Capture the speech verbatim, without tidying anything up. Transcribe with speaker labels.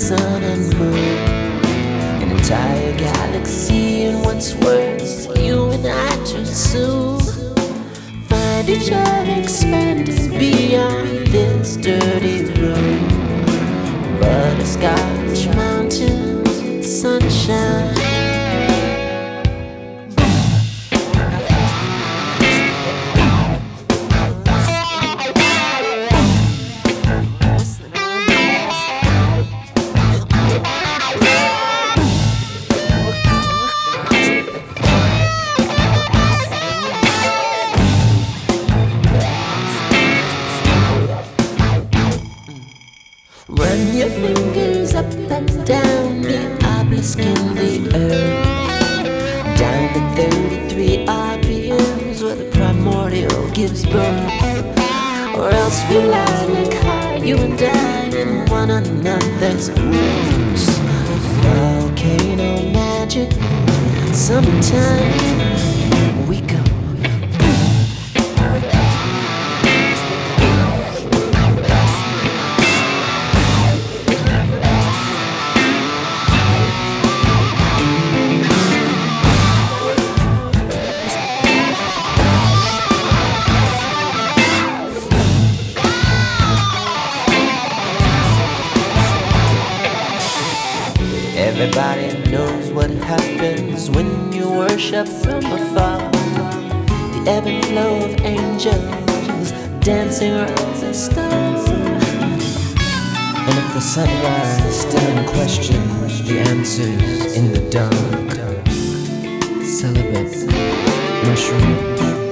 Speaker 1: sun and moon, an entire galaxy, and what's worse, you and I too soon find each other expanding beyond this dirty room. Butterscotch mountains, sunshine. Run your fingers up and down the obelisk in the earth, down to thirty-three R P Ms where the primordial gives birth. Or else we lie like high, you and I, in one another's roots. Volcano magic, summertime, we go. Everybody knows what happens when you worship from afar. The ebb and flow of angels dancing around the stars. And if the sunrise is still in question, the answer's in the dark. Celibate mushroom.